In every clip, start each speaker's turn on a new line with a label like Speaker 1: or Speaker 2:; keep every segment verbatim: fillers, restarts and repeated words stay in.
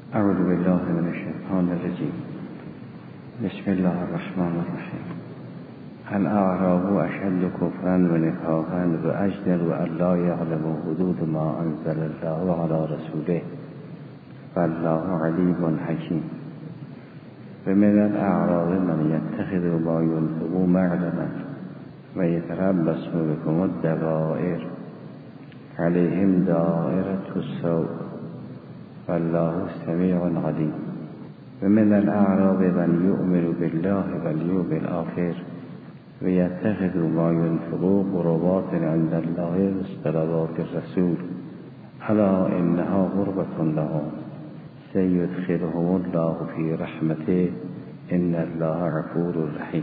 Speaker 1: اعوذ بالله من الشیطان الرجیم. بسم الله الرحمن الرحیم. الاعراب اشد کفرا و نفاقا و اجدر ان لا یعلم حدود ما انزل الله علی رسوله والله علیم حکیم. و من الاعراب من یتخذ ما ینفق مغنما و یتربص بکم الدوائر علیهم دائرة السوء والله سمیع علیم. و من الاعراب من یؤمن بالله والیوم الاخر و یتخذ ما ینفق قربات عند الله صلوات الرسول الا انها قربة لهم سیدخلهم الله فی رحمته ان الله غفور رحیم.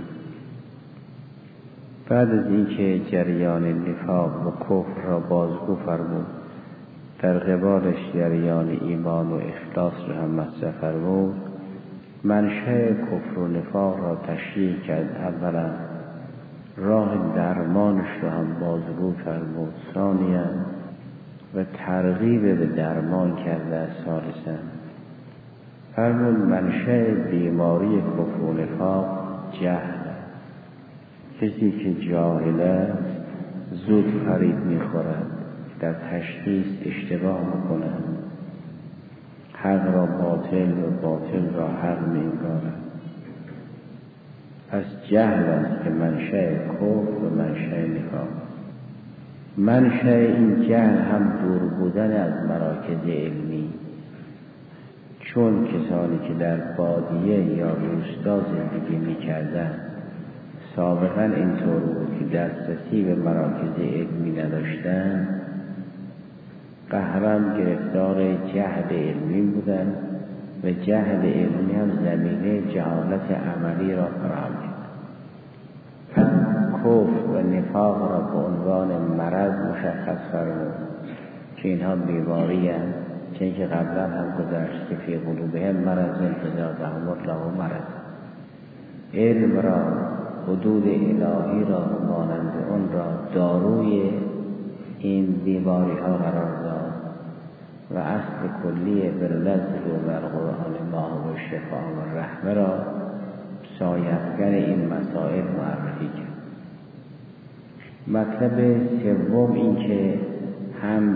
Speaker 1: بعد از اینکه جریان نفاق و کفر را بازگو فرمود، در قبالش جریان ایمان و اخلاص را هم مطرح فرمود، منشأ کفر و نفاق را تشریح کرد. اولا راه درمانش را هم بازگو فرمود، ثانیا و ترغیب به درمان کرده. ثالثا فرمود منشأ بیماری کفر و نفاق جهل. کسی که جاهل است زود فریب میخورد، در تشخیص اشتباه میکند، حق را باطل و باطل را حق می‌انگارد. پس جهل است که منشأ کفر و منشأ نفاق. منشأ این جهل هم دور بودن از مراکز علمی، چون کسانی که در بادیه یا روستا زندگی می‌کردند سابقا اینطور بود که دسترسی به مراکز علمی نداشتند، قهرم گرفتار جهل علمی بودند و جهل علمی هم زمینه جهالت عملی را فراهم کرد. کفر و نفاق را به عنوان مرض مشخص فرمود که اینها بیماری هستند، چون که قبلا هم گذشت که فی قلوبهم مرض فزادهم الله مرض. علم را، حدود الهی را مانند اون را داروی این بیماری ها قرار داد و اصل کلی بالنزل و بالقرآن ما و شفا و رحمه را سایه‌افکن این مسائل معرفی کرد. مطلب سوم این که هم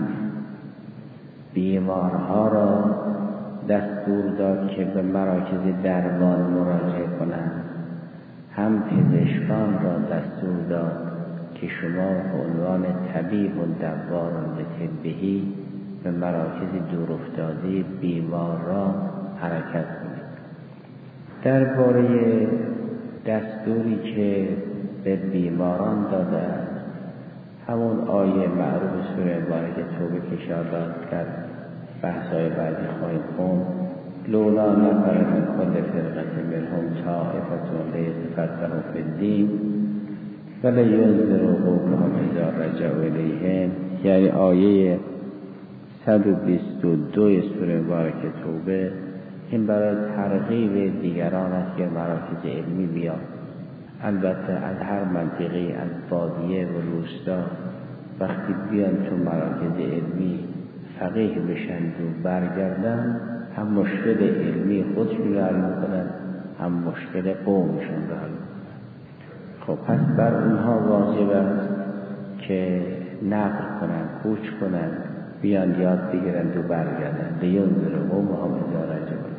Speaker 1: بیمارها را دستور داد که به مراکز درمان مراجعه کنند، هم پزشکان را دستور داد که شما به عنوان طبیب و دوار و طبی به مراکز دورافتاده بیمار را حرکت کنید. درباره دستوری که به بیماران داده است، همون آیه معروف سوره مبارکه توبه که اشاره کرد، بحث‌های بعدی خواهیم خوند. لولا نفر من کل فرقة منهم طائفة لیتفقهوا فی الدین ولینذروا قومهم اذا رجعوا الیهم، یعنی آیه صد و بیست و دو سوره مبارکه توبه. این برای ترغیب دیگران است که مراکز علمی بیاد. البته از هر منطقه، از بادیه و روستا، وقتی بیان تو مراکز علمی فقیه بشن و برگردن، هم مشکل علمی خودشون رو حل میکنن، هم مشکل قومشون رو حل میکنن. خب پس بر اونها واجب است که نقل کنن، کوچ کنن، بیان یاد بگیرن و برگردن. لینذروا قومهم اذا رجعوا.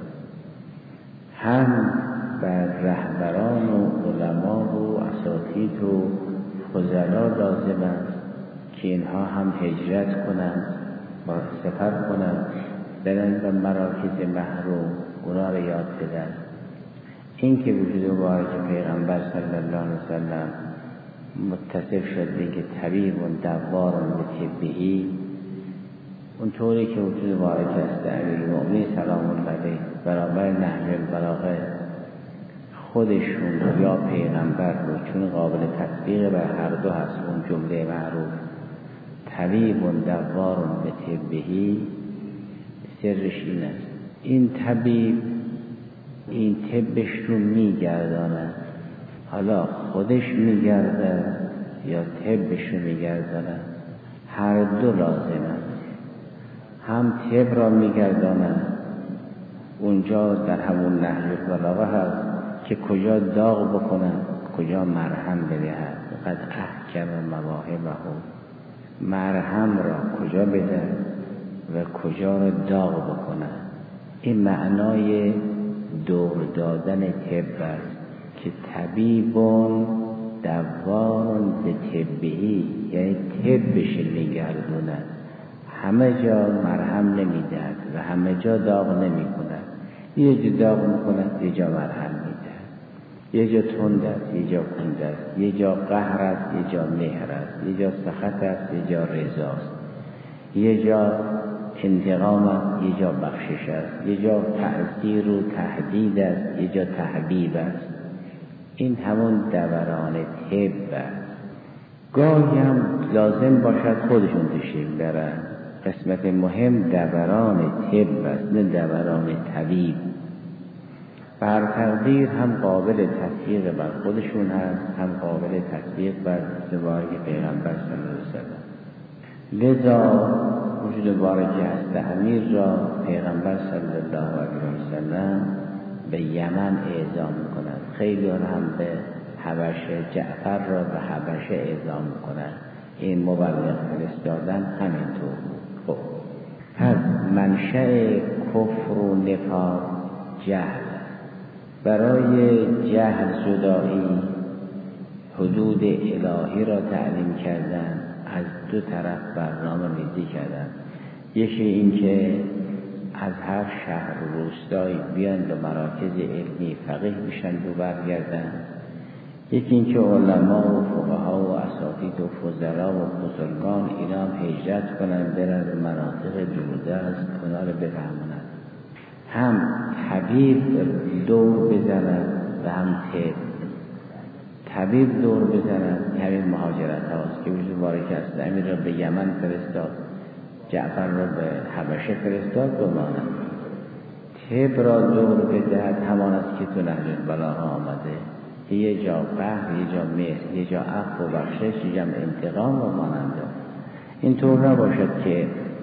Speaker 1: هم بر رهبران و علما و اساتید و فضلا لازم است که اینها هم هجرت کنند و سفر کنند، برن به مراکز محروم، اونا را یاد بدن. این که وجود مبارک پیغمبر صلی الله علیه وسلم متصف شد که طبیب و دوار و طبی، اونطوری که وجود مبارک است امیرالمؤمنین سلام الله علیه برابر نهج البلاغه خودشون یا پیغمبر بود، چون قابل تطبیق بر هر دو هست اون جمله معروف طبیب و دوار و طبی. سرش این است، این طبیب این طبش رو میگرداند، حالا خودش میگرده یا طبش رو میگرداند، هر دو لازم است. هم طب را میگرداند، اونجا در همون نهج البلاغه هست که کجا داغ بکنن، کجا مرهم بدهد. قد احکم مواهبه، مرهم را کجا بده و کجا را داغ بکنن. این معنای دور دادن طب است که طبیبون دوان به طبعی، یعنی طبش نگردوند. همه جا مرهم نمیدهد و همه جا داغ نمی کند. یه جا داغ میکند، یه جا مرهم میدهد. یه جا تند است، یه جا کند است. یه جا قهر است، یه جا مهر است. یه جا سخط است، یه جا رضا است. یه جا انتقام است، یه جا بخشش است. یه جا تعزیر و تهدید است، یه جا تحبیب است. این همون دوران طب است. گاهی هم لازم باشد خودشون تشریف برن. قسمت مهم دوران طب است، نه دوران طبیب. بر تقدیر هم قابل تطبیق بر خودشون هست، هم قابل تطبیق بر زوار پیغمبر صلی الله علیه وسلم. لذا وجود بارک هست امیر را پیغمبر صلی الله علیه وسلم به یمن اعزام می‌کند. خیلی هم به حبشه، جعفر را به حبشه اعزام می‌کند. این مبلغ فرستادن همینطور بود. خب پس منشأ کفر و نفاق جهل. برای جهل جدایی حدود الهی را تعلیم کردن، از دو طرف برنامه ریزی کردن. یکی این که از هر شهر و روستایی بیان به مراکز علمی فقیه بشن و برگردن. یکی این که علما و فقها و اساتید و فضلا و بزرگان اینا هم هجرت کنن برن به مناطق دوردست اونا رو بفهمونن. هم طبیب دور بزنن و هم طب. طبیب دور بزنن، همین مهاجرت هاست که وجود بارک است امیر را به یمن فرستاد، جعفر را به حبشه فرستاد بمانند. طب را دور بدهد همان است که تو نهج البلاغه آمده. یه جا قهر، یه جا مهر، یه جا عفو و بخشش، یه جا انتقام و ماننده. اینطور نباشد که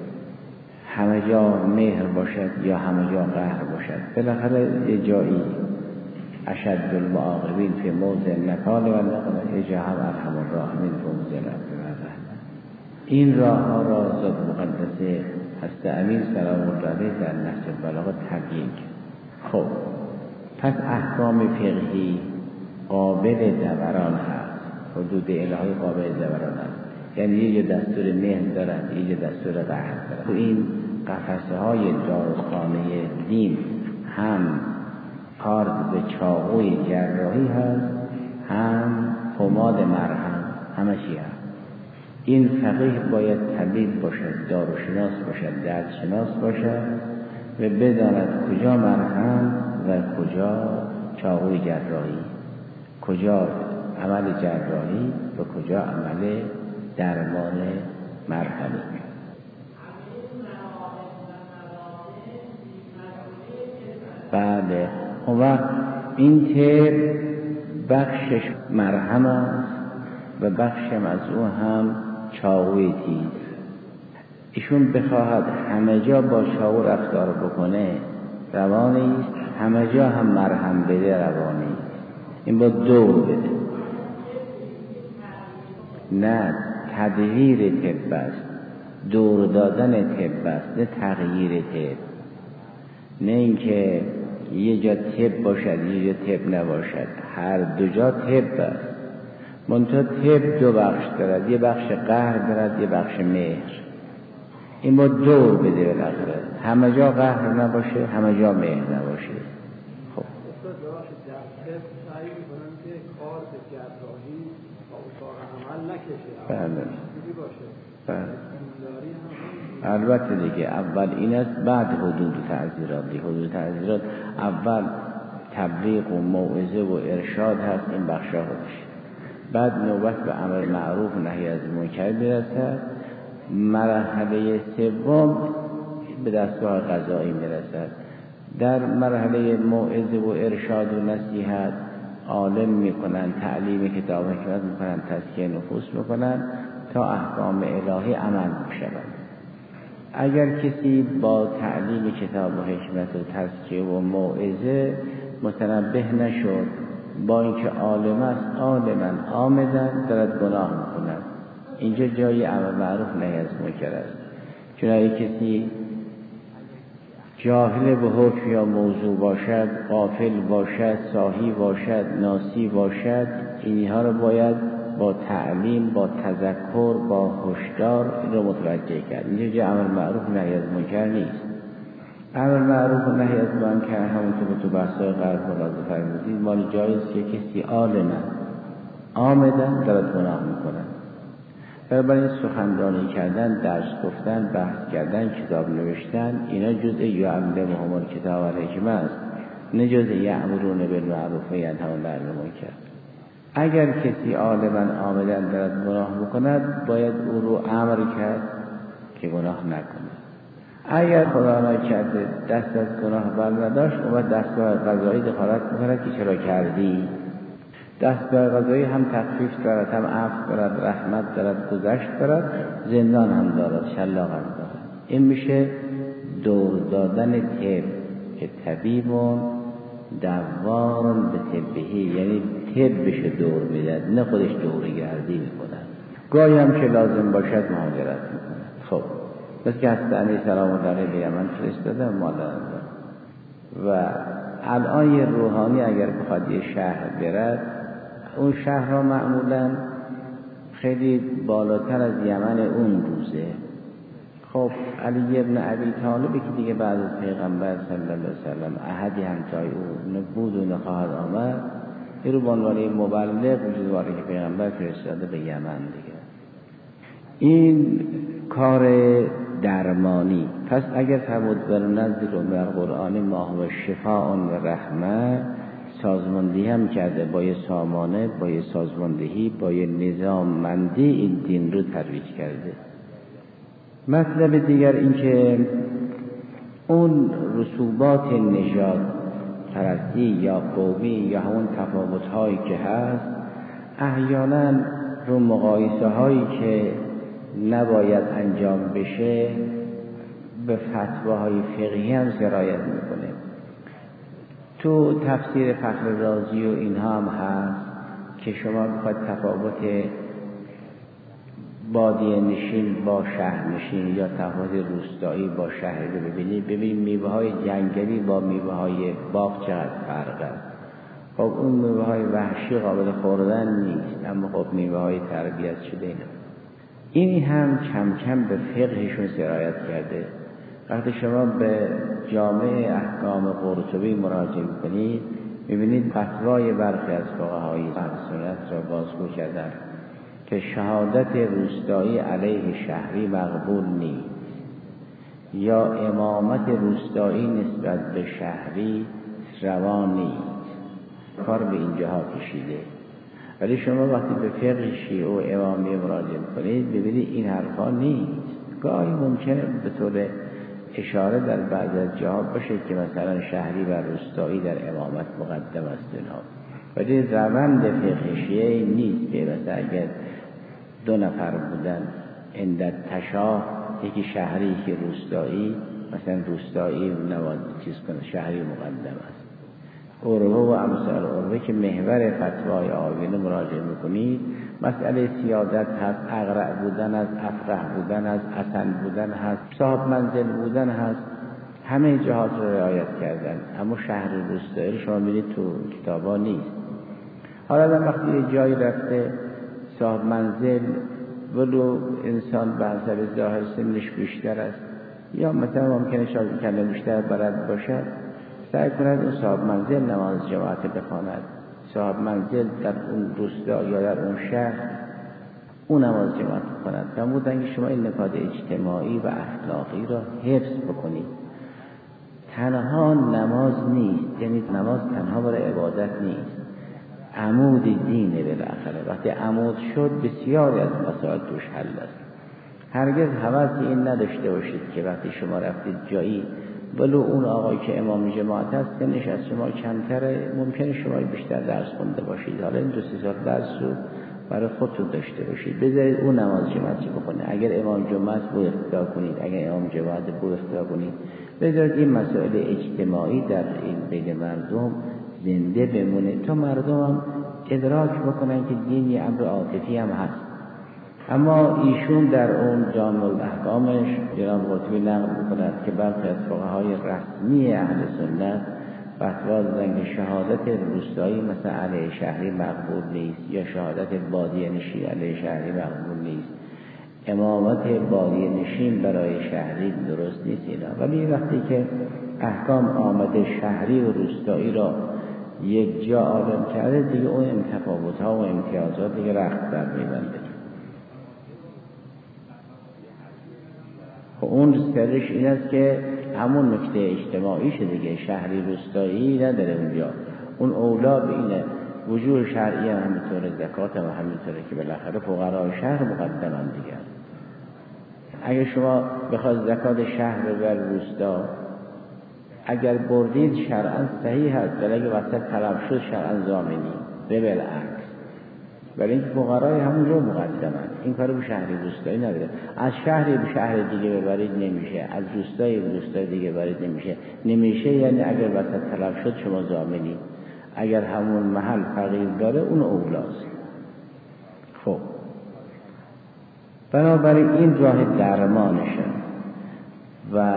Speaker 1: همه جا مهر باشد یا همه جا قهر باشد. بالاخره یه جایی اشد المعاقبین فی موضع نکال و نقل، یه جا هم ارحم الراحمین فی موضع نقل و رحمت. این راه ها را ذات مقدسه حضرت امیر سلام الله علیه در نهج البلاغه تبیین کرد. خب پس احکام فقهی قابل دوران هست، حدود الهی قابل دوران هست. یعنی یه دستور مهر دارد، یه دستور قهر دارد. تو این قفسه های داروخانه دین هم کار به چاقوی جراحی هست، هم پماد مرهم، همه چی هست. این فقیه باید طبیب باشد، داروشناس باشد، دردشناس باشد و بداند کجا مرهم و کجا چاقوی جراحی، کجا عمل جراحی و کجا عمل درمان مرهمی. بله اون وقت این که بخشش مرهم است و بخشم از او هم چاقوی تیز. ایشون بخواهد همه جا با چاقو رفتار بکنه روانی است، همه جا هم مرهم بده روانی است. این با دور بده، نه تدویر طب است، دور دادن طب است، نه تغییر طب. نه اینکه یه جا طب باشد یه جا طب نباشد، هر دو جا طب است. منتها طب دو بخش دارد، یه بخش قهر دارد، یه بخش مهر. این با دور بده بالاخره، همه جا قهر نباشه، همه جا مهر نباشه. خب بله بله البته دیگه اول این است، بعد حدود تعزیرات. دیگه حدود تعزیرات اول تبلیغ و موعظه و ارشاد هست، این بخشا خودش. بعد نوبت به امر معروف و نهی از منکر برسد. مرحله سوم به دستگاه قضایی میرسد. در مرحله موعظه و ارشاد و نصیحت عالم میکنن، تعلیم کتاب حکمت میکنن، تزکیه نفوس میکنن تا احکام الهی عمل میشود. اگر کسی با تعلیم کتاب و حکمت و تزکیه و موعظه متنبه نشد، با اینکه عالم است عالما آمدن دارد گناه میکند، اینجا جای امر معروف نهی از منکر است. چون اگه کسی جاهل به حکم یا موضوع باشد، غافل باشد، ساهی باشد، ناسی باشد، اینها رو باید با تعلیم، با تذکر، با هشدار این رو متوجه کرد. اینجا جای امر معروف نهی از منکر نیست. امر معروف و نهی از منکر همونطور که تو بحث‌های قبل ملاحظه فرمودید مال جایز که کسی عالم آمدن دارد گناه میکنن. برای سخنرانی کردن، درس گفتن، بحث کردن، کتاب نوشتن، اینا جزء یعلمهم الکتاب و الحکمه است، نه جزء یأمرون بالمعروف و ینهون عن المنکر. اگر کسی عالما آمدن دارد گناه میکند باید او رو امر کرد که گناه نکنه. اگر خدا نکرده دست از گناه بر نداشت اون وقت دستگاه قضایی دخالت میکنه که چرا کردی. دستگاه قضایی هم تخفیف دارد، هم عفو دارد، رحمت دارد، گذشت دارد، زندان هم دارد، شلاق هم دارد. این میشه دور دادن طب که طبیبون دوارون به طبهی، یعنی طبش دور میدن نه خودش دورگردی میکنن. گاهی هم که لازم باشد مهاجرت میکنن. خب بس که حضرت علی سلام الله علیه به یمن فرستاده مادر و الان یه روحانی اگر بخواد یه شهر برد، اون شهر را معمولا خیلی بالاتر از یمن اون روزه. خب علی ابن ابی طالب که دیگه بعد از پیغمبر صلی الله علیه وسلم احدی همتای او نبود و نخواهد آمد، این رو بانوانه مبلغ وجود واره که پیغمبر فرستاده به یمن دیگه. این کار درمانی. پس اگر فرمود برنزل و در قرآن ما و شفاء و رحمه، سازماندهی هم کرده با یه سامانه، با یه سازماندهی، با یه نظاممندی این دین رو ترویج کرده. مطلب دیگر این که اون رسوبات نژاد پرستی یا قومی یا همون تفاوت‌هایی که هست احیانا رو مقایسه هایی که نباید انجام بشه به فتواهای فقهی هم سرایت میکنه. تو تفسیر فخر رازی و اینها هم هست که شما بخواید تفاوت بادیه نشین با شهر نشین یا تفاوت روستایی با شهر رو ببینید، ببینید میوه های جنگلی با میوه های باغ چقدر فرق است. خب اون میوه های وحشی قابل خوردن نیست، اما خب میوه های تربیت شده اینا. این هم کم کم به فقهشون سرایت کرده. وقتی شما به جامع احکام قرطبی مراجعه کنید میبینید فتوای برخی از فقهای اهل سنت را بازگو کردن که شهادت روستایی علیه شهری مقبول نیست یا امامت روستایی نسبت به شهری روا نیست. کار به اینجاها کشیده. ولی شما وقتی به فقه شیعه و امامی مراجعه کنید ببینید این حرفا نیست. گاهی ممکنه به طور اشاره در بعض از جاها باشه که مثلا شهری و روستایی در امامت مقدم است اینها، ولی روند فقه شیعه نیست که مثلا اگر دو نفر بودن اندت تشاه، یکی شهری یکی روستایی، مثلا روستایی نباید چیز کنه، شهری مقدم است. عروه و امثال عروه که محور فتوای آیینه مراجعه میکنید، مسئله سیادت هست، اقرع بودن هست، افرح بودن هست، اسن بودن هست، صاحب منزل بودن هست، همه جهات رو رعایت کردن. اما شهر روستایی شما می‌بینید تو کتابا نیست. حالا وقتی یه جایی رفته صاحب منزل ولو انسان به حسب ظاهر سنش بیشتر است یا مثلا ممکنه شاید کله بیشتر بلد باشد، سعی کند اون صاحب منزل نماز جماعت بخواند. صاحب منزل در اون روستا یا در اون شهر اون نماز جماعت بخواند. فرمودن که شما این نکات اجتماعی و اخلاقی را حفظ بکنید. تنها نماز نیست، یعنی نماز تنها برای عبادت نیست، عمود دینه بالاخره. وقتی عمود شد بسیاری از مسائل توش حل است. هرگز هوس این نداشته باشید که وقتی شما رفتید جایی ولو اون آقای که امام جماعت است سنش از شما کمتره، ممکنه شما بیشتر درس خونده باشید، حالا این دو سه سال درس رو برای خودتون داشته باشید. بذارید اون نماز جماعتی بخونه. اگر امام جمعه بو اقتدا کنید، اگر امام جماعت بو اقتدا کنید. بذارید این مسائل اجتماعی در این بین مردم زنده بمونه تا مردم هم ادراک بکنن که دین یه امر عاطفی هم هست. اما ایشون در اون جامع الاحکامش جناب قطبی نقل می‌کند که برخی از فقهای رسمی اهل سنت فتوا دادن که شهادت روستایی مثلا علیه شهری مقبول نیست، یا شهادت بادیه نشین علیه شهری مقبول نیست، امامت بادیه نشین برای شهری درست نیست اینا. ولی وقتی که احکام آمده شهری و روستایی را یک جا عالم کرده دیگه اون تفاوت‌ها و امتیازات دیگه رخت در می‌بنده. اون سرش این است که همون نکته اجتماعی شده دیگه، شهری روستایی نداره اونجا. اون اولا به اینه وجوه شرعی هم همینطوره، زکات هم همینطوره که بالاخره فقرای شهر مقدمن دیگه. اگه شما بخواید زکات شهر بر روستا اگر بردید شرعاً صحیح هست، ولی اگه وسط طلب شد شرعاً ضامنی به بالعکس. ولی این فقرای همونجا مقدمن، این کارو به شهری روستایی نداره. از شهری به شهر دیگه ببرید نمیشه، از روستایی به روستای دیگه ببرید نمیشه. نمیشه یعنی اگر وسط طلب شد شما ضامنی، اگر همون محل فقیر داره اون اولاست. خب بنابراین این راه درمانشه. و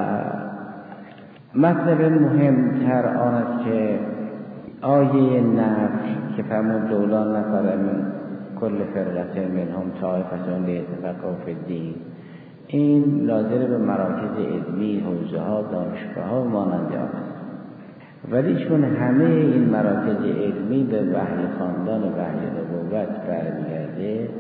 Speaker 1: مطلب مهمتر آن است که آیه نفی که فرمود دولا نفر من کل فرقه منهم طائفة لیتفقهوا فی الدین، این ناظر به مراکز علمی، حوزه ها، دانشگاه ها و مانند آن است. ولی چون همه این مراکز علمی به وحی خاندان وحی نبوت برمیگرده،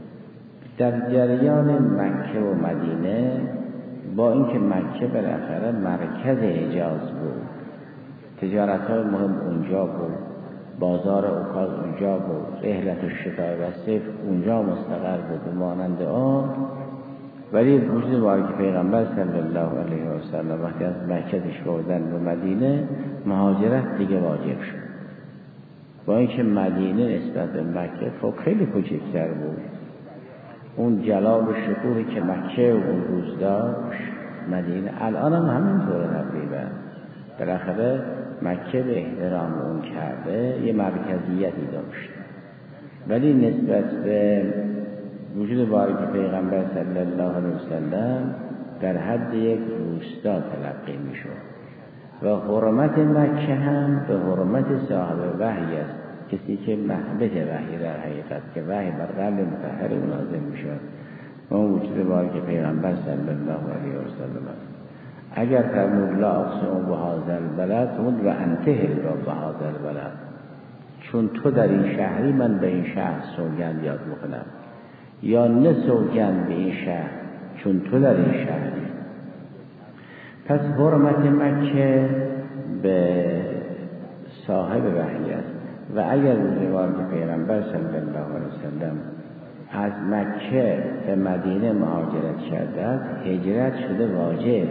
Speaker 1: در جریان مکه و مدینه با اینکه مکه بالاخره مرکز حجاز بود، تجارت های مهم اونجا بود، بازار اوکاز اونجا بود، رحلت الشتاء و صیف اونجا مستقر بود و مانند آن، ولی وجود مبارک پیغمبر صلی الله علیه و سلم وقتی از مکه بردن به مدینه مهاجرت دیگه واجب شد. با اینکه مدینه نسبت به مکه خب خیلی کوچکتر بود، اون جلال و شکوهی که مکه اون روز داشت مدینه الان هم همینطوره تقریبا. بالاخره مکه به احترام اون کعبه یه مرکزیتی داشت، ولی نسبت به وجود مبارک پیغمبر صلی الله علیه وسلم در حد یک روستا تلقی میشد. و حرمت مکه هم به حرمت صاحب وحی است، کسی که محبت وحی در حقیقت که وحی بر قلب مطهر نازل میشد و اون وجود مبارک پیغمبر صلی الله علیه وسلم است. اگر فرمود لا اقسم بهذا البلد، فرمود و انتهل را بهذا البلد، چون تو در این شهری من به این شهر سوگند یاد میکنم، یا نه سوگند به این شهر چون تو در این شهری. پس حرمت مکه به صاحب وحی است. و اگر روزگار که پیغمبر صلی الله علیه وسلم از مکه به مدینه مهاجرت کرده، هجرت شده واجب.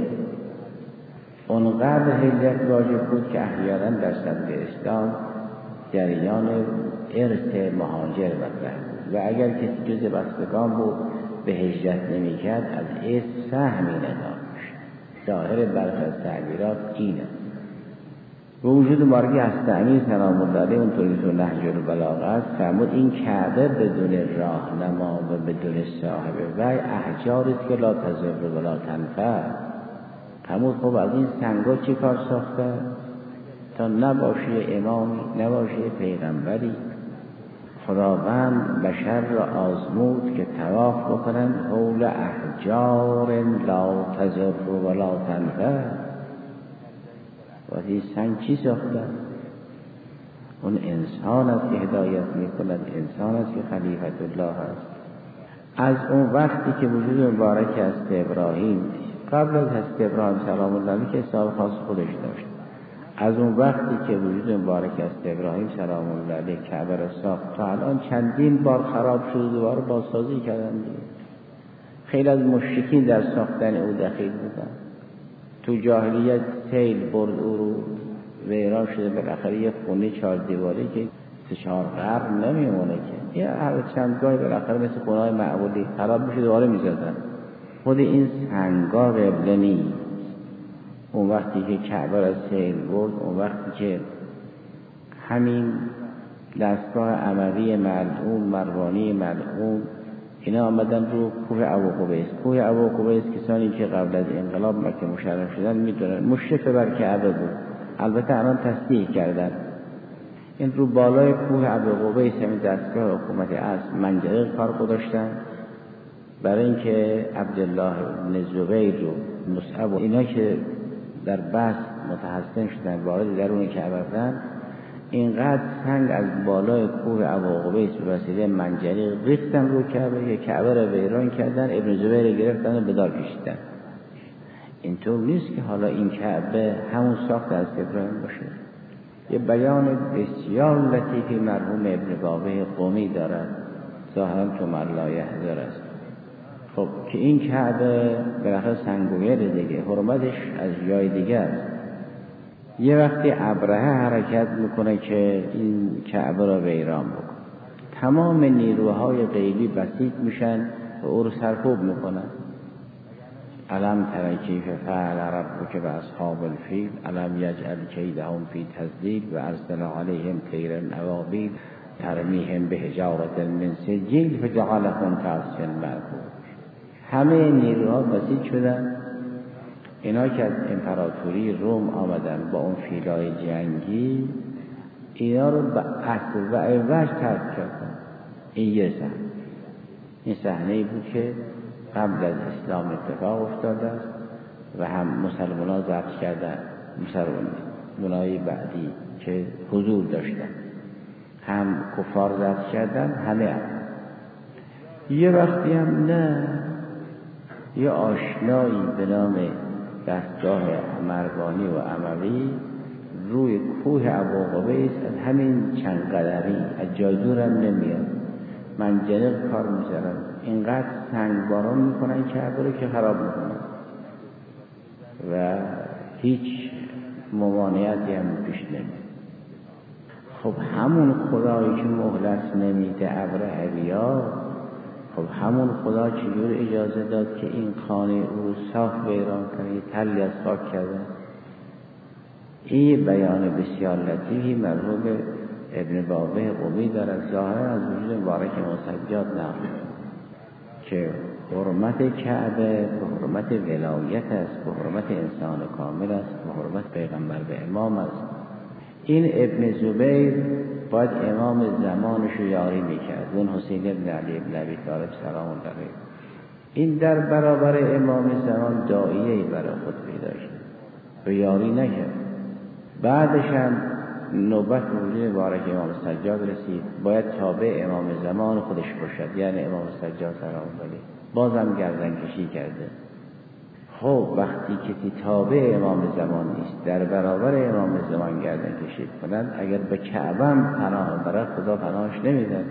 Speaker 1: اونقدر هجرت واجب بود که احیانا در صدر اسلام جریان ارث مهاجر مطرح بود و اگر کسی جز بستگان بود به هجرت نمی کرد از ارث سهمی نداشت. ظاهر برخی از تعبیرات اینه. و وجود مارگی از تعمیر سلام الله علیه اونطوری تو نهج البلاغه است، فرمود این کعبه بدون راهنما و بدون صاحب و احجار است که لا تضر ولا تنفع. فرمود خب از این سنگا چی کار ساخته؟ تا نباشه امامی، نباشه پیغمبری. خداوند بشر را آزمود که طواف بکنن حول احجار لا تضر ولا تنفع. و این سنگ چی ساخته؟ اون انسان است که هدایت میکند، انسان است که خلیفت الله است. از اون وقتی که وجود مبارک است ابراهیم، قبل از هست ابراهیم سلام الله علیه که حساب خاص خودش داشت، از اون وقتی که وجود مبارک است ابراهیم سلام الله علیه کعبه را ساخت تا الان چندین بار خراب شد، دوباره بازسازی کردن دیگه. خیلی از مشرکین در ساختن او دخیل بودن. تو جاهلیت سیل برد او رو ویران شده، بالاخره یه خونه چهار دیواری که سه چهار قرن نمیمونه که یه هر چند گاهی بالاخره مثل خونه‌های معمولی خراب میشه دوباره میسازن. خود این سنگا قبله نیست. اون وقتی که کعبه را سیل برد، اون وقتی که همین دستگاه اموی ملعون، مروانی ملعون، اینا آمدن رو کوه ابوقبیس. کوه ابوقبیس کسانی که قبل از انقلاب مکه مشرف شدن میدونن مشرف بر کعبه بود. البته الان تصدیح کردن. این رو بالای کوه ابوقبیس همین دستگاه حکومت اصل منجنیق کار گذاشتن برای اینکه عبدالله بن زبیر و مصعب و اینا که در بحث متحسن شدن وارد درون کعبه شدن، اینقدر سنگ از بالای کوه ابوقبیس به وسیله منجنیق ریختن رو کعبه که کعبه را ویران کردن. ابن زبیر گرفتن و به دار کشیدن. اینطور نیست که حالا این کعبه همون ساخت از ابراهیم باشه. یه بیان بسیار لطیفی مرحوم ابن بابه قمی دارد، ظاهرا تو ملا یحضر است. خب که این کعبه بالاخره سنگوگل دیگه، حرمتش از جای دیگه است. یه وقتی ابرهه حرکت میکنه که این کعبه را ویران بکنه، تمام نیروهای غیبی بسیط میشن و او رو سرکوب میکنن. الم تر کیف فعل ربک باصحاب الفیل الم یجعل کیدهم فی تضلیل و ارسل علیهم طیرا ابابیل ترمیهم بحجارة من سجیل فجعلهم کعصف مأکول. همه نیروها بسیط شدن. اینا که از امپراتوری روم آمدن با اون فیلای جنگی، اینا رو به اصل و عوض ترک کردن. این یه صحنه این صحنه‌ای بود که قبل از اسلام اتفاق افتاده است و هم مسلمانان ضبط کردن، مسلمانای بعدی که حضور داشتن هم کفار ضبط کردن، همه هم. یه وقتی هم نه، یه آشنایی به نام دستگاه مروانی و اموی روی کوه ابوقبیس از همین چند قدمی از جای دور هم نمیاد، منجنیق کار می‌ذارن، اینقدر سنگ باران میکنن کعبه رو که خراب میکنن و هیچ ممانعتی هم پیش نمیاد. خب همون خدایی که مهلت نمیده ابرهه بیاد، خب همون خدا چجور اجازه داد که این خانه او رو صاف ویران کنه، تلی از خاک کرده؟ این بیان بسیار لطیفی مرحوم ابن بابه قمی دارد، ظاهرا از وجود مبارک مسجاد نقل که حرمت کعبه به حرمت ولایت است، به حرمت انسان کامل است، به حرمت پیغمبر به امام است. این ابن زبیر باید امام زمانش رو یاری میکرد، اون حسین ابن علی ابن ابی طالب سلام الله علیه. این در برابر امام زمان داعیه‌ای برای خود پیدا شد و یاری نکرد. بعدش هم نوبت وجود مبارک امام سجاد رسید، باید تابع امام زمان خودش باشد، یعنی امام سجاد سلام الله علیه. بازم گردن کشی کرده. خب وقتی کسی تابع امام زمان نیست، در برابر امام زمان گردن کشید کنند، اگر به کعبه پناه برد خدا پناهش نمیداد.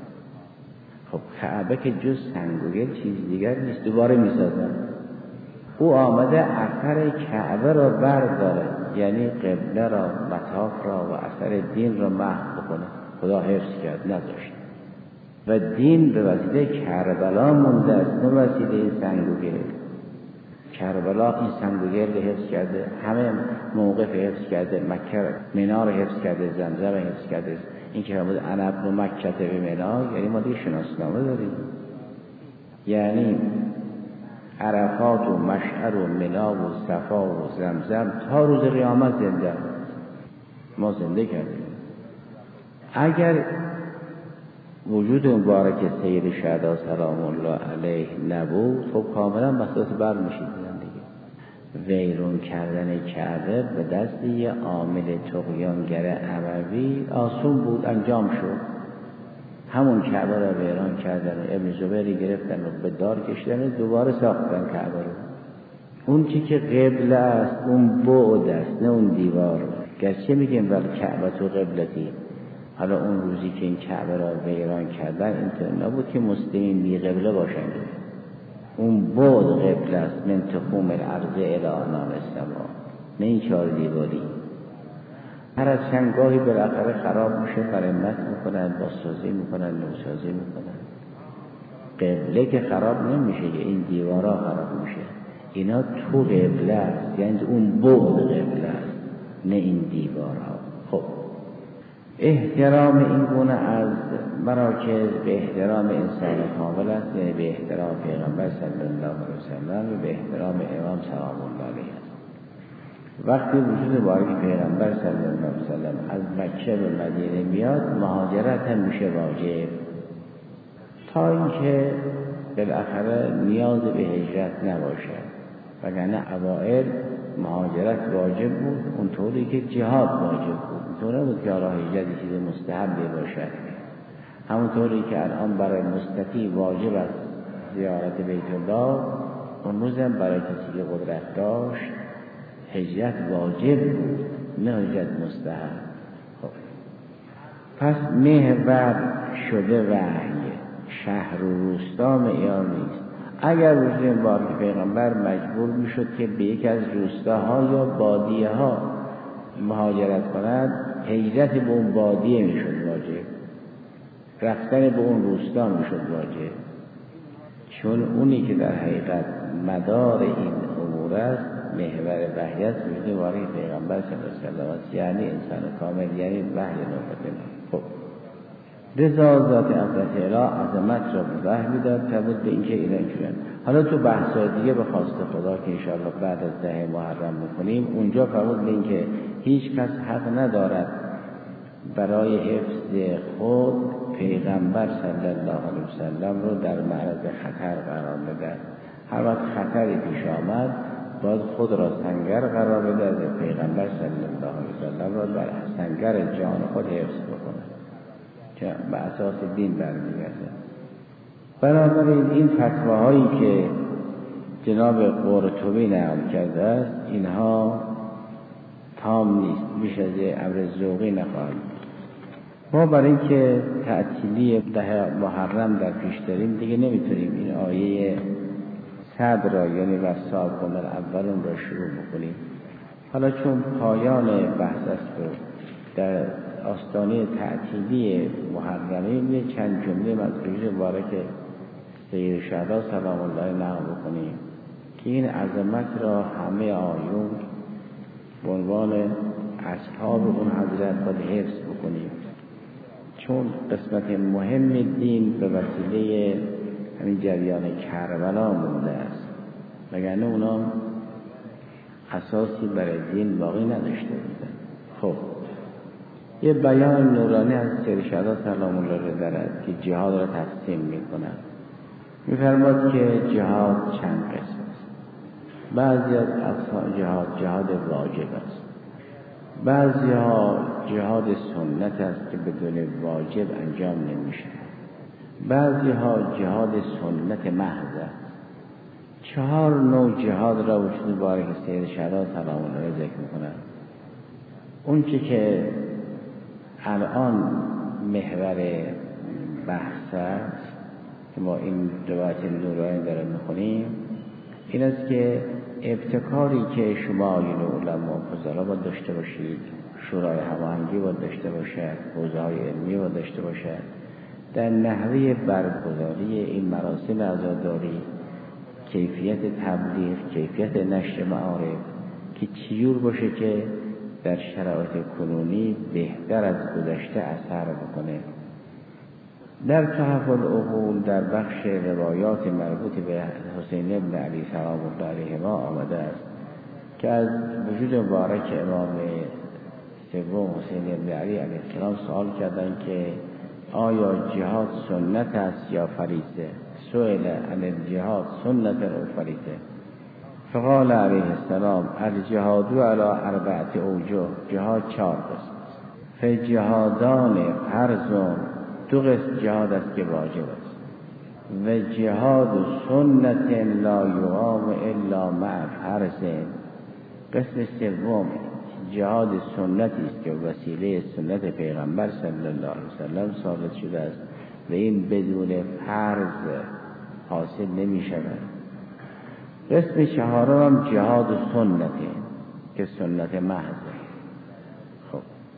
Speaker 1: خب کعبه که جز سنگ و گل چیز دیگر نیست، دوباره میسازن. او آمده اثر کعبه را برداره، یعنی قبله را، مطاف را و اثر دین را محو بکنه. خدا حفظ کرد، نذاشت. و دین به وسیله کربلا مونده است، نه وسیله سنگ و گل. کربلا این سنگ و گل حفظ کرده، همه موقف حفظ کرده، مکه منار حفظ کرده، زمزم حفظ کرده. این که فرمود انا ابن مکه به منار، یعنی ما دیگه شناسنامه داریم، یعنی عرفات و مشعر و منا و صفا و زمزم تا روز قیامت زنده ما زنده کردیم. اگر وجود مبارک سید شهدا سلام الله علیه نبود، خب کاملا مسئله بر میشید. ویرون کردن کعبه به دست یه عامل طغیانگر اموی آسون بود، انجام شد. همون کعبه را ویران کردن و ابن زبیر گرفتن و به دار کشیدن، دوباره ساختن کعبه رو. اون چی که قبله است اون بعد است، نه اون دیوار. گرچه میگیم ولی کعبه تو قبلتی، حالا اون روزی که این کعبه را ویران کردن اینطور نبود که مسلمین بی قبله باشند. اون بعد قبله است، من تخوم الارض الی عنان السما، نه این چهار دیواری. هر از چند گاهی بالاخره خراب میشه، مرمت میکنن، بازسازی میکنن، نوسازی میکنن. قبله که خراب نمیشه، این دیوارا خراب میشه. اینا تو قبله است، یعنی اون بعد قبله است، نه این دیوارها. خب احترام این گونه از مراکز به احترام انسان کامل است، یعنی به احترام پیغمبر صلی الله علیه وسلم و به احترام امام سلام الله علیه است. وقتی وجود بارک پیغمبر صلی الله علیه وسلم از مکه به مدینه میاد، مهاجرت هم میشه واجب، تا اینکه بالاخره نیاز به هجرت نباشه. وگرنه اوائل مهاجرت واجب بود، اونطوری که جهاد واجب بود. اونطور نبود که حالا هجرت چیز مستحبی باشد. همونطوری که الان برای مستطیع واجب است زیارت بیت الله، اون روز هم برای کسی که قدرت داشت هجرت واجب بود، نه هجرت مستحب. خب پس محور شده وحی، شهر و روستا معیار نیست. اگر وجود بارک پیغمبر مجبور میشد که به یک از روستاها یا بادیه ها مهاجرت کند، هجرت به اون بادیه میشد واجب، رفتن به اون روستا میشد واجب، چون اونی که در حقیقت مدار این امور است، محور وحی است، وجود بارک پیغمبر صلی الله علیه و سلم، یعنی انسان کامل، یعنی وحی نوبت. خب رضا ذات اقدس اله عظمت را به وحی میداد، تبود به اینکه اینا اینجورن. حالا تو بحثای دیگه به خواست خدا که انشاءالله بعد از ده محرم میکنیم، اونجا فرمود به اینکه هیچ کس حق ندارد برای حفظ خود پیغمبر صلی الله علیه وسلم رو در معرض خطر قرار بده. هر وقت خطری پیش آمد باید خود را سنگر قرار بده، پیغمبر صلی الله علیه وسلم را در سنگر جان خود حفظ بکنه که به اساس دین برمیگرده. بنابراین این فتواهایی که جناب قرطبی نقل کرده است، اینها تام نیست، بیش از یه امر ذوقی نخواهد. ما برای اینکه تعطیلی ده محرم در پیش داریم دیگه نمیتونیم این آیه صبر را، یعنی وصابکم الاولون را شروع بکنیم. حالا چون پایان بحث است و در آستانه تعطیلی محرمه، یه چند جمله مذکوری مبارک سید شهدا سلام الله نقل بکنیم که این عظمت را همه آیون به عنوان اصحاب اون حضرت باید حفظ بکنیم، چون قسمت مهم دین به وسیله همین جریان کربلا مونده است، وگرنه اونا اساسی برای دین باقی نداشته بودن. خب یه بیان نورانی از سید شهدا سلام الله علیه دارد که جهاد را تقسیم می‌کند. می‌فرماد که جهاد چند قسم است. بعضی از اقسام جهاد جهاد واجب است، بعضی ها جهاد سنت است که بدون واجب انجام نمیشه، بعضی ها جهاد سنت محض است. چهار نوع جهاد را وجود بارک سید شهدا سلام الله علیه ذکر می‌کند. اون چه که الان محور بحث است که ما این روایت نورانی داریم میخونیم، این است که ابتکاری که شما این علما فضلا باید داشته باشید، شورای هماهنگی باید داشته باشد، حوزه های علمی باید داشته باشد در نحوه برگزاری این مراسم عزاداری، کیفیت تبلیغ، کیفیت نشر معارف که چیور باشه که در شرایط کنونی بهتر از گذشته اثر بکنه. در تحف العقول در بخش روایات مربوط به حسین ابن علی سلام الله علیهما آمده است که از وجود مبارک امام سوم حسین ابن علی علیه السلام سوال کردند که آیا جهاد سنت است یا فریضه؟ سئل عن الجهاد سنت او فریضه؟ فقال علیه السلام الجهاد علی اربعه اوجه، جهاد چهار قسم است. فجهادان فرض، دو قسم جهاد است که واجب است، و جهاد سنت لا یقام الا مع فرض. قسم سوم جهاد سنتی است که وسیله سنت پیغمبر صلی الله علیه وسلم ثابت شده است و این بدون فرض حاصل نمی شود. قسم چهارم جهاد سنتی که سنت محض. خب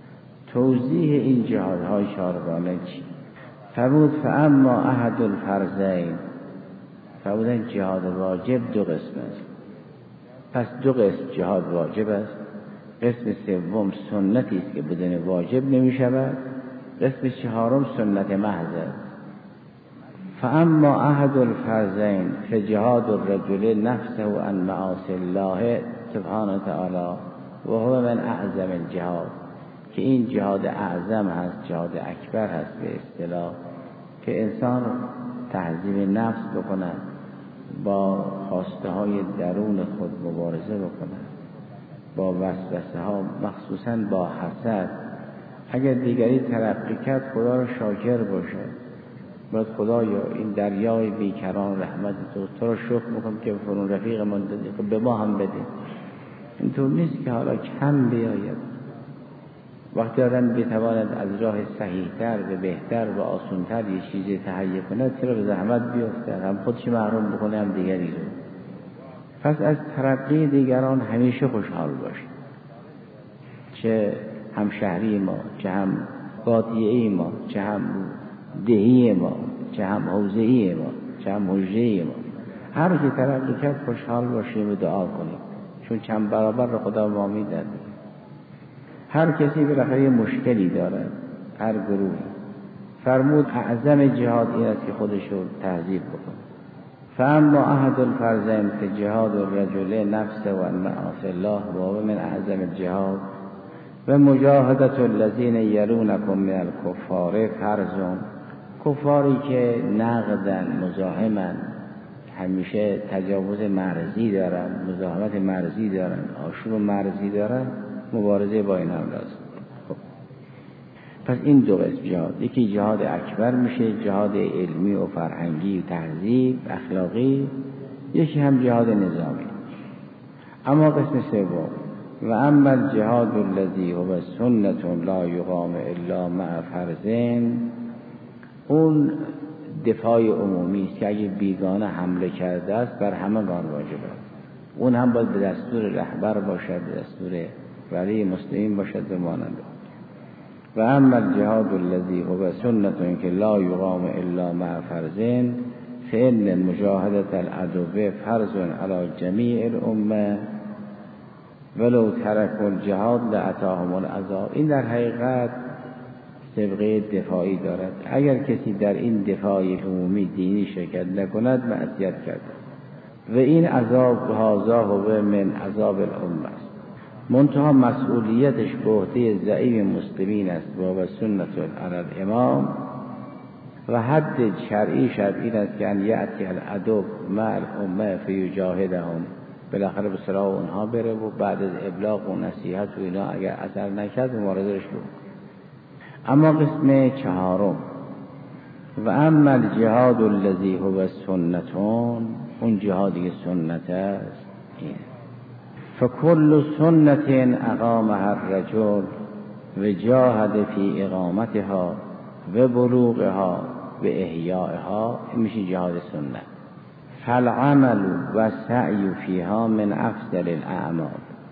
Speaker 1: توضیح این جهادهای چارگانه چی؟ فرمود فاما احد الفرضین، فرمودن جهاد واجب دو قسم است. پس دو قسم جهاد واجب است، قسم سوم سنتی است که بدون واجب نمی شود، قسم چهارم سنت محض است. فاما احد الفرضین فجهاد الرجل نفسه عن معاصی الله سبحانه تعالی و هو من اعظم الجهاد، که این جهاد اعظم هست، جهاد اکبر هست به اصطلاح، که انسان تهذیب نفس بکند، با خواسته های درون خود مبارزه بکند، با وسوسه ها، مخصوصا با حسد. اگر دیگری ترقی کرد خدا را شاکر باشد، باید خدایا این دریای بیکران رحمت تو تو را شکر میکنم که فرون رفیق من دادی، خب به ما هم بده. اینطور نیست که حالا کم بیاید. وقتی آدم بتواند از راه صحیحتر و بهتر و آسانتر یه چیزی تهیه کنه، چرا به زحمت بیفته، هم خودش محروم بکنه هم دیگری رو. پس از ترقی دیگران همیشه خوشحال باشید، چه همشهری ما، چه هم قاطعه ما، چه هم دهی ما، چه هم حوزه‌ای ما، چه هم حجه‌ای ما. هر کی ترقی کرد خوشحال باشیم و دعا کنیم، چون چند برابر رو خدا ما میدن. هر کسی بالاخره مشکلی داره، هر گروهی. فرمود اعظم جهاد این است که خودش رو تهذیب بکنه. فاما احد الفرضین فجهاد الرجل نفسه و معاصی الله و هو من اعظم الجهاد و مجاهدت الذین یلونکم من الکفار فرض. کفاری که نقدن، مزاحمن، همیشه تجاوز مرزی دارن، مزاحمت مرزی دارن، آشوب مرزی دارن، مبارزه با این هم لازم. خب. پس این دو قسم جهاد، یکی جهاد اکبر میشه، جهاد علمی و فرهنگی و تهذیب اخلاقی، یکی هم جهاد نظامی. اما قسم سوم و اما الجهاد الذی هو سنت لا یقام الا مع فرضین، اون دفاع عمومی است که اگه بیگانه حمله کرده است بر همگان واجب است. اون هم باید به دستور رهبر باشد، به دستور ولی مسلمین باشد و مانند. و اما الجهاد الذی هو سنت که لا یقام الا مع فرضین فإن مجاهدة العدو فرض علی جمیع الامه ولو ترکوا الجهاد لاتاهم العذاب. این در حقیقت سابقه دفاعی دارد. اگر کسی در این دفاع عمومی دینی شرکت نکند معصیت کرد و این عذاب هذا هو من عذاب الامه است. منتها مسئولیتش به عهده زعیم مسلمین است و سنت علی الامام و حد شرعی شرعی است که ان یأتی العدو مع الامه فیجاهدهم، بالاخره به سراغ اونها بره و بعد از ابلاغ و نصیحت و اینا اگر اثر نکرد مبارزهش بکنه. اما قسم چهارم و اما الجهاد الذی هو سنتون، اون جهادی که سنت است، این فکل سنت اقامها الرجل و جاهد فی اقامتها و بلوغها و احیائها، میشه جهاد سنت. فالعمل و سعی فیها من افضل الاعمال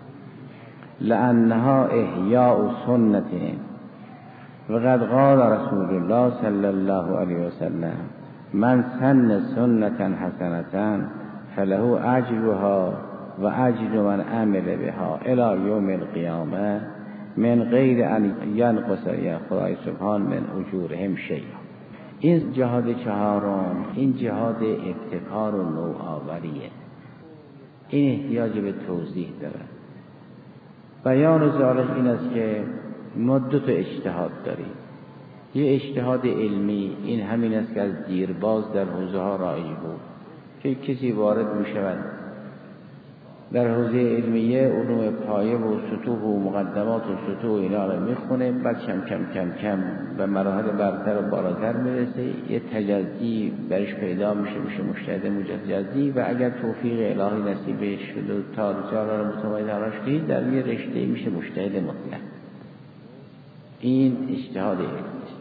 Speaker 1: لانها احیاء سنت و قد قال رسول الله صلی الله علیه وسلم من سن سنتا حسنتا فله اجرها و اجر من عمل بها الی یوم القیامه من غیر ان ینقص خدای سبحان من اجورهم شیئا. این جهاد چهارم، این جهاد ابتکار و نوآوریه. این احتیاج به توضیح داره. بیان ذالک این است که ما دو تا اجتهاد داریم. یه اجتهاد علمی، این همین است که از دیرباز در حوزه ها رایج بود که کسی وارد می شود در حوزه علمیه علوم پایه و سطوح و مقدمات و سطوح اینا رو میخونه، بعد کم کم کم کم به مراحل برتر و بالاتر میرسه، یه تجزی برش پیدا میشه، میشه مجتهد مجزی و اگر توفیق الهی نصیبش شد و تا رساله رو متمایز هراش کنید در یه رشته میشه مجتهد مطلق. این اجتهاد علمی است.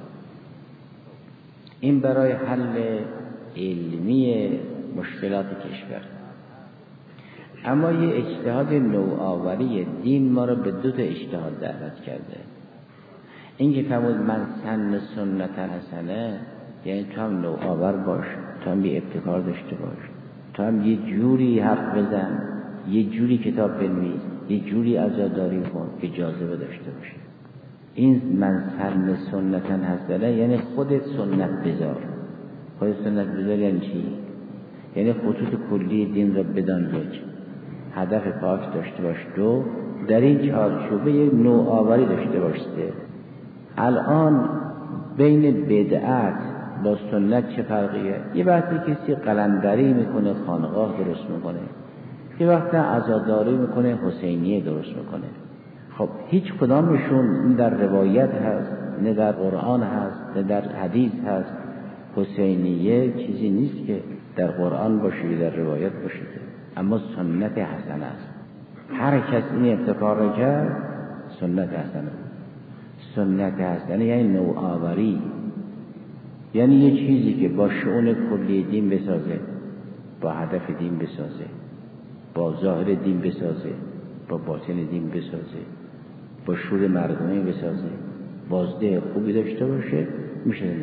Speaker 1: این برای حل علمی مشکلات کشور. اما یه اجتهاد نوآوری دین ما رو به دو تا اجتهاد دعوت کرده. این که فرمود من سن سنت حسنه، یعنی تو هم نوآور باش، تو هم یه ابتکار داشته باش، تو هم یه جوری حرف بزن، یه جوری کتاب بنویس، یه جوری عزاداری کن که جاذبه داشته باشه. این من سن سنت حسنه یعنی خودت سنت بذار. خودت سنت بذار یعنی چی؟ یعنی خطوط کلی دین را بدان، یک هدف پاک داشته باش، دو در این چارچوبه یک نوآوری داشته باش. الان بین بدعت با سنت چه فرقیه؟ یه وقتی کسی قلندری میکنه خانقاه درست میکنه، یه وقتی عزاداری میکنه حسینیه درست میکنه. خب هیچ کدامشون نه در روایت هست، نه در قرآن هست، نه در حدیث هست. حسینیه چیزی نیست که در قرآن باشه در روایت باشه، اما سنت حسنه است. هر کس این ابتکار را کرد سنت حسنه. سنت حسنه یعنی نوآوری، یعنی یه چیزی که با شؤون کلی دین بسازه، با هدف دین بسازه، با ظاهر دین بسازه، با باطن دین بسازه، با شور مردمی بسازه، بازده خوبی داشته باشه، میشه نبود.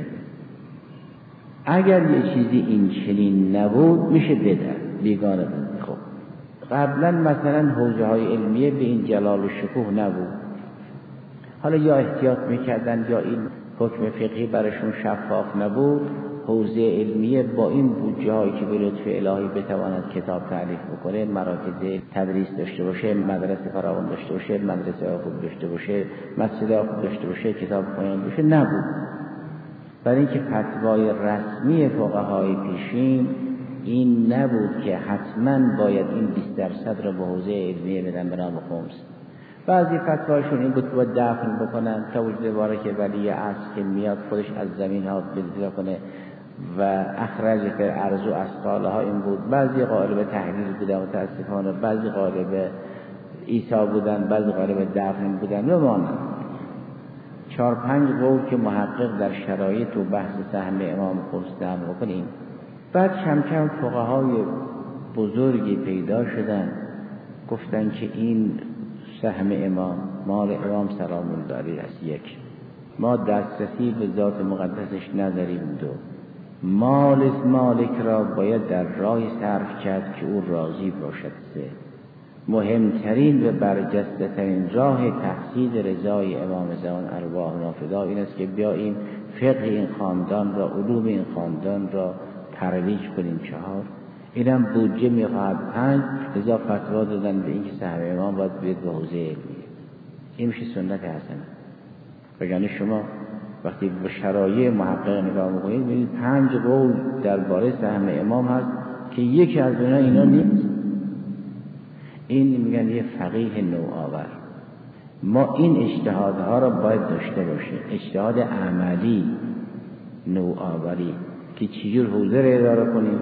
Speaker 1: اگر یه چیزی این چنین نبود میشه بدعت، بیگانه بود. خب قبلا مثلا حوزه های علمیه به این جلال و شکوه نبود، حالا یا احتیاط میکردن یا این حکم فقهی براشون شفاف نبود. حوزه علمیه با این بودجه هایی که به لطف الهی بتواند کتاب تألیف بکنه، مراکز تدریس داشته باشه، مدرسه فراوان داشته باشه، مدرسه خوب داشته باشه، مسجد خوب داشته باشه، کتاب خواننده باشه، نبود. برای اینکه فتوای رسمی فقهای پیشین این نبود که حتما باید این بیست درصد را به حوزه علمیه بدن به نام خمس. بعضی فتوایشون این بود که باید دفن بکنن تا وجود باره که ولی عصر که میاد خودش از زمین ها بزرگ کنه و اخرج که ارزو اسقاله ها این بود. بعضی قائل به تحلیل بودن متاسفانه، بعضی قائل به عیسی بودن، بعضی قائل به دفن بودن. بمانند چهار پنج قول که محقق در شرایط و بحث سهم امام خرسدم بکنیم. بعد کم کم فقهای بزرگی پیدا شدن گفتن که این سهم امام مال امام سلام الله علیه است. یک، ما دسترسی به ذات مقدسش نداریم. دو، مال مالک را باید در راه صرف کرد که او راضی باشد. سه، مهمترین و برجسته ترین راه تحصیل رضای امام زمان ارواحنا فدا این است که بیاییم فقه این خاندان را، علوم این خاندان را ترویج کنیم. چهار، اینم بودجه میخواهد. پنج، لذا فتوا دادن به اینکه سهم امام باید بیاد به حوزه علمیه. این میشه سنت حسنه. بگن شما وقتی به شرایع محقق نگاه میکنید میبینید پنج قول درباره سهم امام هست که یکی از اینا اینا نیست. این میگن یه فقیه نوآور. ما این اجتهادها را باید داشته باشیم، اجتهاد عملی، نوآوری، که چجور حوزه را اداره کنیم.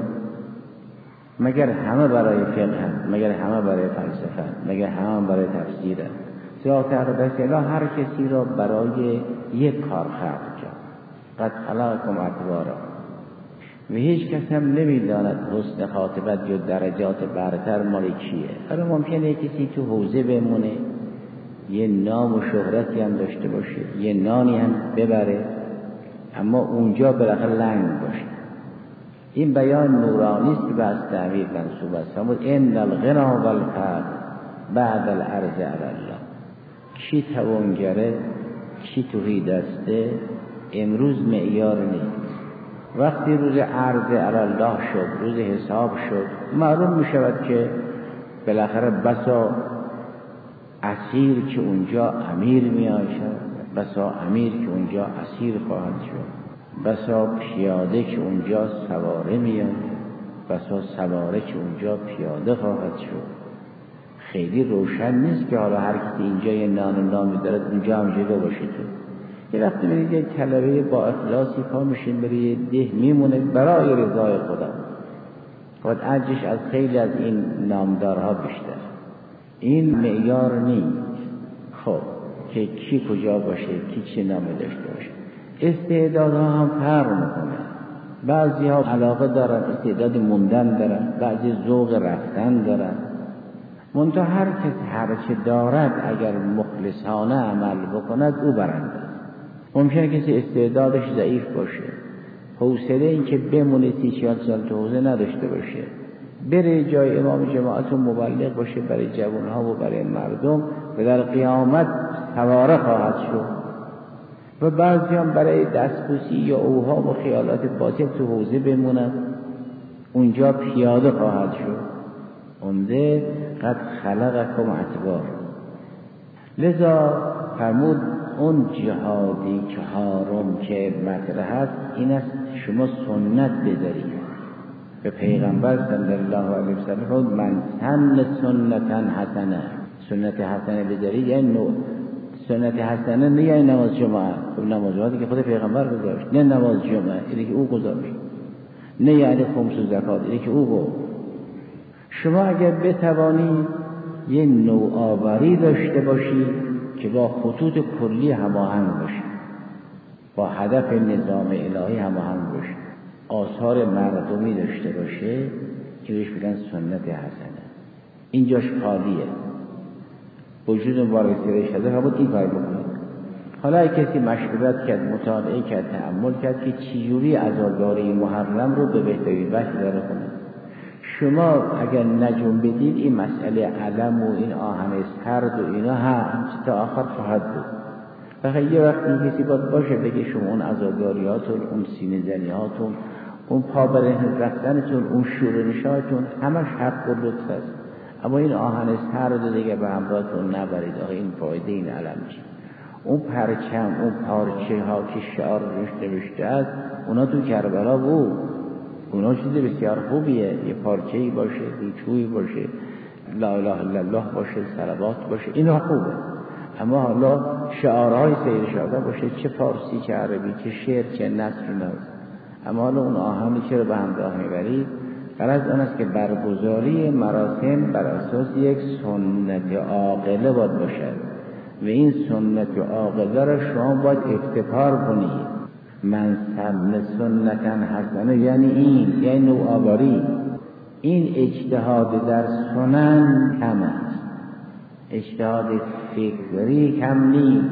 Speaker 1: مگر همه برای فقه هست؟ مگر همه برای فلسفه هست؟ مگر همه برای تفسیر هست؟ سیاق تقدس اله هر کسی را برای یک کار خلق کرد. قد خلقکم اطوارا. و هیچ کس هم نمیداند حسن خاتمت یا درجات برتر مال کیه. حالا ممکنه کسی تو حوزه بمونه، یه نام و شهرتی هم داشته باشه، یه نانی هم ببره، اما اونجا بالاخره لنگ باشه. این بیان نورانی است که به از تعبیر منسوب است. فرمود ان الغنا والفقر بعد العرض علی الله. کی توانگره، کی توحید دسته، امروز معیار نیست. وقتی روز عرض علی الله شد، روز حساب شد، معلوم می شود که بالاخره بسا اسیر که اونجا امیر می آید، بسا امیر که اونجا اسیر خواهد شد، بسا پیاده که اونجا سواره می آید، بسا سواره که اونجا پیاده خواهد شد. خیلی روشن نیست که حالا هر کسی اینجا یه نان و نامی دارد اونجا هم جلو باشه. تو یه وقتی برید یک طلبه با اخلاصی پا میشین بری یه ده میمونه برای رضای خدا، خود اجرش از خیلی از این نامدارها بیشتر. این معیار نیست. خب که کی کجا باشه، کی چه نامی داشته باشه. استعدادها هم فرق میکنه. بعضی ها علاقه دارن، استعداد موندن دارن، بعضی ذوق رفتن دارن. منتها هر کس هر چه دارد اگر مخلصانه عمل بکند او برنده است. ممکنه کسی استعدادش ضعیف باشه، حوصله این که بمونه سی چهل سال تو حوزه نداشته باشه، بره جای امام جماعت و مبلغ باشه برای جوانها و برای مردم و در قیامت سواره خواهد شد. و بعضی هم برای دستبوسی یا اوهام و خیالات باطل تو حوزه بمونن، اونجا پیاده خواهد شد. اونده قد خلقکم اتبار. لذا فرمود اون جهادی چهارم که مطرح هست این است شما سنت بذارید. به پیغمبر صلی الله علیه وسلم فرمود من سن سنتا حسنه. سنت حسنه بذارید یعنی نوع سنت حسنه نه یعنی نماز جمعه، نماز جمعه که خود پیغمبر گذاشت، نه نماز جمعه اینی که او گذاشت، نه یعنی خمس و زکات اینی که او گفت. شما اگر بتوانید یه نوآوری داشته باشید که با خطوط کلی هماهنگ باشه، با هدف نظام الهی هماهنگ باشه، آثار مردمی داشته باشه که بهش میگن سنت حسنه. اینجاش خالیه. وجود مبارک سیره شده فرمود این کار بکنید. حالا اگه کسی مشورت کرد، مطالعه کرد، تأمل کرد که چجوری عزاداری محرم رو به بهترین وجه داره کنه. شما اگر نجوم بدید این مسئله علم و این آهن سرد و اینا هست تا آخر خواهد بود. فقط یه وقتی کسی باید باشه بگه شما اون عزاداریاتون، اون سینه زنیاتون، اون پا بره رفتنتون، اون شورنشاتون همش حق و لطف است. اما این آهن سرد دیگه به همراهتون نبرید. آخه این فایده این علم چی؟ اون پرچم، اون پارچه ها که شعار روش نوشته است اونا تو کربلا بود. اونا چیز بسیار خوبیه. یه پارچه‌ای باشه، چوبی باشه، لا اله الا الله باشه، صلوات باشه، اینا خوبه. اما حالا شعارهای سید شهدا باشه، چه فارسی چه عربی چه شعر چه نثر ناز. اما حالا اون آهنی چرا به همراه میبرید؟ غرض آن است که برگزاری مراسم بر اساس یک سنت عاقله باید باشد و این سنت عاقله را شما باید افتخار کنید. من سن سنتن حسنه یعنی این، یعنی نوآوری. این اجتهاد در سنن کم است، اجتهاد فکری کم نیست،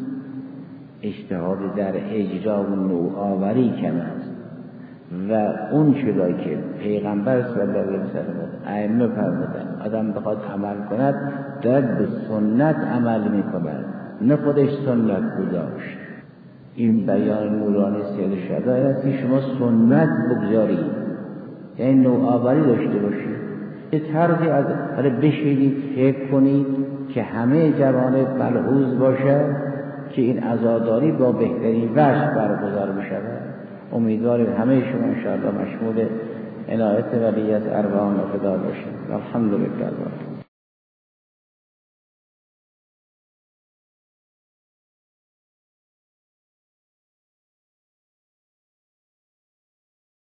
Speaker 1: اجتهاد در اجرا و نوآوری کم است. و اون چیزایی که پیغمبر صلی الله علیه و سلم ائمه فرمودن آدم بخواد عمل کند دارد به سنت عمل میکند، نه خودش سنت گذاشت. این بیان نورانی سید شهدا است که شما سنت بگذارید، یعنی نوآوری داشته باشید. یه طرزی از حالا بشینید فکر کنید که همه جوانب ملحوظ باشد که این عزاداری با بهترین وجه برگزار بشود. امیدواریم همه شما انشاءالله مشمول عنایت ولی از ارواحان و فدا باشید. الحمدلله.